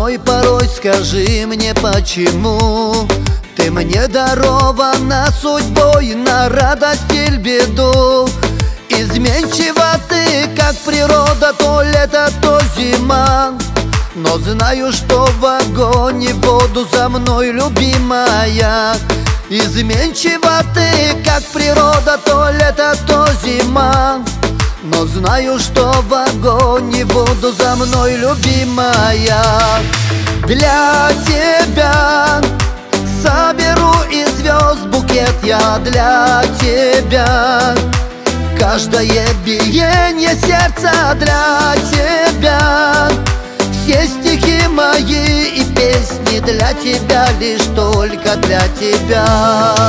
мной порой, скажи мне, почему ты мне дарована судьбой на радость или беду. Изменчива ты, как природа, то лето, то зима. Но знаю, что в огонь и воду за мной, любимая. Изменчива ты, как природа, то лето, то зима. Но знаю, что в огонь и воду за мной, любимая. Для тебя соберу из звезд букет я для тебя. Каждое биение сердца для тебя. Все стихи мои и песни для тебя, лишь только для тебя.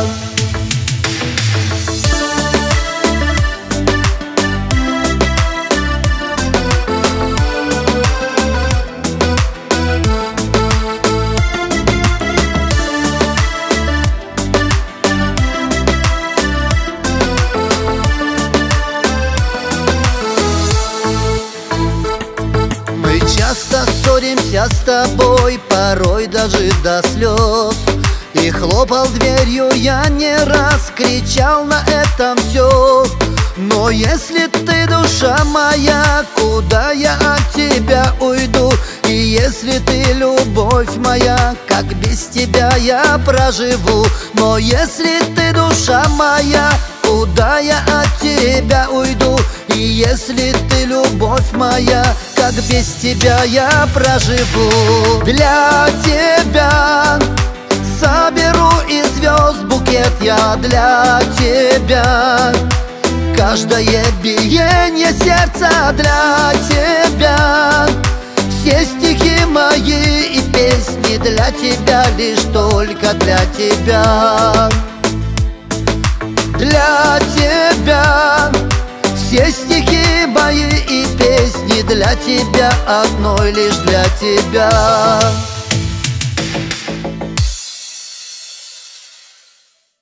Часто ссоримся с тобой, порой даже до слез. И хлопал дверью я не раз, кричал на этом все. Но если ты душа моя, куда я от тебя уйду? И если ты любовь моя, как без тебя я проживу? Но если ты душа моя, куда я от тебя уйду? И если ты любовь моя, как без тебя я проживу? Для тебя соберу из звезд букет я для тебя. Каждое биение сердца для тебя. Все стихи мои и песни для тебя, лишь только для тебя. Для тебя. Все стихи мои и песни для тебя, одной лишь для тебя.